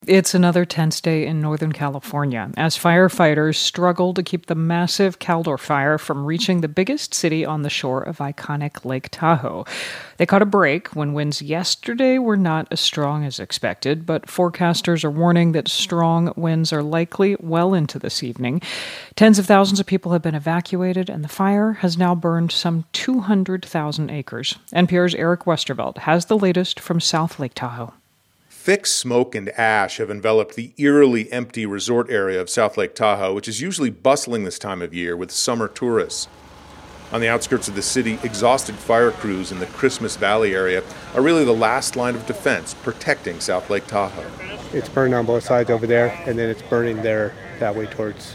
It's another tense day in Northern California as firefighters struggle to keep the massive Caldor fire from reaching the biggest city on the shore of iconic Lake Tahoe. They caught a break when winds yesterday were not as strong as expected, but forecasters are warning that strong winds are likely well into this evening. Tens of thousands of people have been evacuated, and the fire has now burned some 200,000 acres. NPR's Eric Westervelt has the latest from South Lake Tahoe. Thick smoke and ash have enveloped the eerily empty resort area of South Lake Tahoe, which is usually bustling this time of year with summer tourists. On the outskirts of the city, exhausted fire crews in the Christmas Valley area are really the last line of defense protecting South Lake Tahoe. It's burning on both sides over there, and then it's burning there that way towards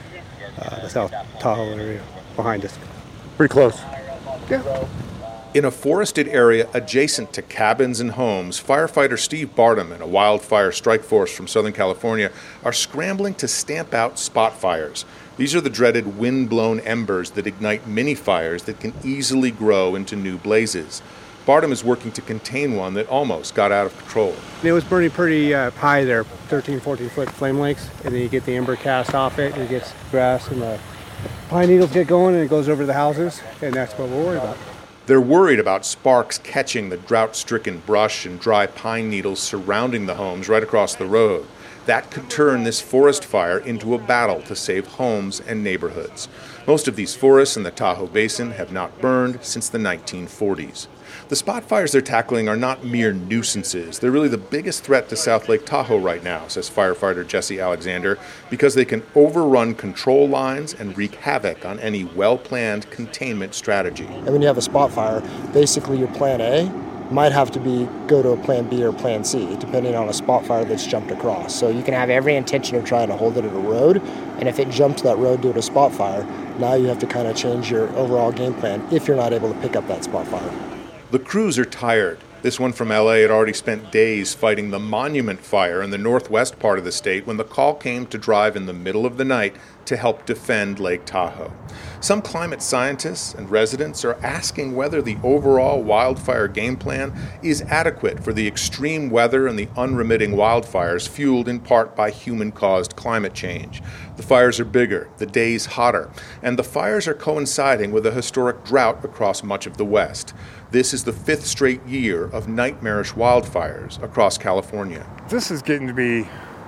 the South Tahoe area behind us. Pretty close. Yeah. In a forested area adjacent to cabins and homes, firefighter Steve Bartum and a wildfire strike force from Southern California are scrambling to stamp out spot fires. These are the dreaded wind-blown embers that ignite mini fires that can easily grow into new blazes. Bartum is working to contain one that almost got out of control. It was burning pretty high there, 13, 14-foot flame lengths, and then you get the ember cast off it, and it gets grass, and the pine needles get going, and it goes over the houses, and that's what we're worried about. They're worried about sparks catching the drought-stricken brush and dry pine needles surrounding the homes right across the road. That could turn this forest fire into a battle to save homes and neighborhoods. Most of these forests in the Tahoe Basin have not burned since the 1940s. The spot fires they're tackling are not mere nuisances. They're really the biggest threat to South Lake Tahoe right now, says firefighter Jesse Alexander, because they can overrun control lines and wreak havoc on any well-planned containment strategy. And when you have a spot fire, basically your plan A might have to be go to a plan B or plan C, depending on a spot fire that's jumped across. So you can have every intention of trying to hold it at a road, and if it jumped that road due to a spot fire, now you have to kind of change your overall game plan if you're not able to pick up that spot fire. The crews are tired. This one from LA had already spent days fighting the Monument Fire in the northwest part of the state when the call came to drive in the middle of the night to help defend Lake Tahoe. Some climate scientists and residents are asking whether the overall wildfire game plan is adequate for the extreme weather and the unremitting wildfires fueled in part by human-caused climate change. The fires are bigger, the days hotter, and the fires are coinciding with a historic drought across much of the West. This is the fifth straight year of nightmarish wildfires across California. This is getting to be,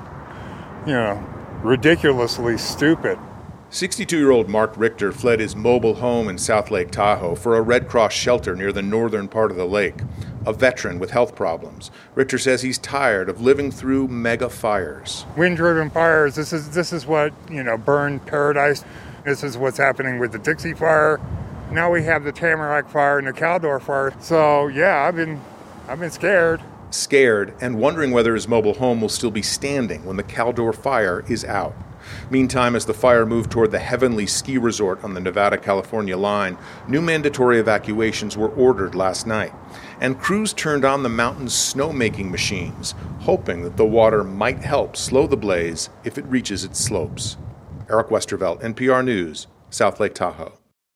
ridiculously stupid. 62-year-old Mark Richter fled his mobile home in South Lake Tahoe for a Red Cross shelter near the northern part of the lake. A veteran with health problems, Richter says he's tired of living through mega fires. Wind-driven fires, this is what, burned Paradise. This is what's happening with the Dixie Fire. Now we have the Tamarack Fire and the Caldor Fire. So, yeah, I've been scared. Scared and wondering whether his mobile home will still be standing when the Caldor Fire is out. Meantime, as the fire moved toward the Heavenly Ski Resort on the Nevada-California line, new mandatory evacuations were ordered last night, and crews turned on the mountain's snowmaking machines, hoping that the water might help slow the blaze if it reaches its slopes. Eric Westervelt, NPR News, South Lake Tahoe.